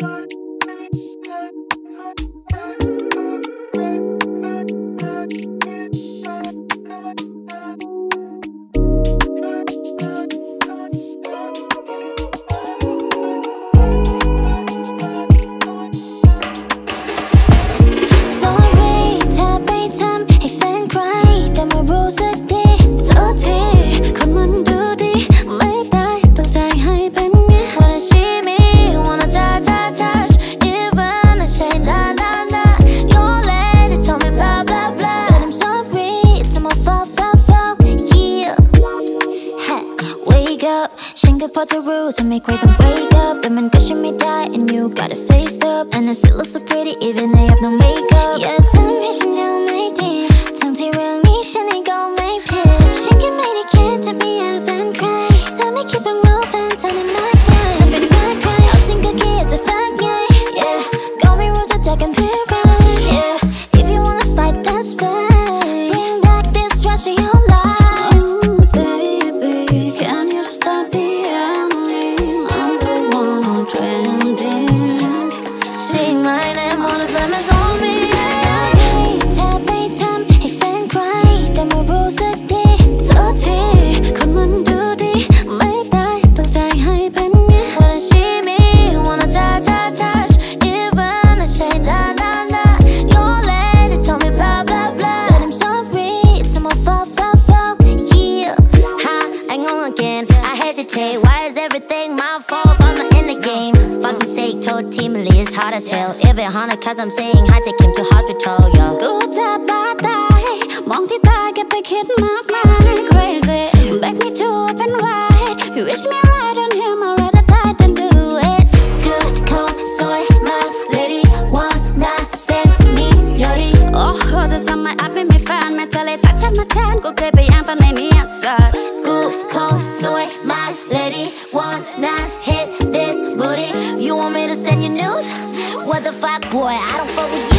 Part the rules and make way don't wake up. Them and gushing me die and you got it faced up. And I still look so pretty even they have no makeup. Yeah, tell me she do my dear. Tell me really she ain't gon' make it. She can make it kid to be a fan cry. Tell me keep it real fan, tell me my guy. Tell me not cry, I'll think a kid's a fat guy. Yeah, got me rules attack and fear right. Yeah, if you wanna fight that's fine. Bring back this trash in your life. Why is everything my fault if I'm not in the game? Fucking sake, told Team Lee it's hard as hell. If it haunted cause I'm saying hi, take him to hospital, yo. Good time, bad time. Mong tí ta get big hit mark my crazy. Back me to up and right. You wish me right on him, I'd rather die than do it. Good, cold, soy, my lady. Wanna send me, yori. Oh, the time my app me fan. Me tell it, touch my tan. Go keep it out on any answer. Good, cold, soy, my lady, wanna hit this booty. You want me to send you news? What the fuck, boy, I don't fuck with you.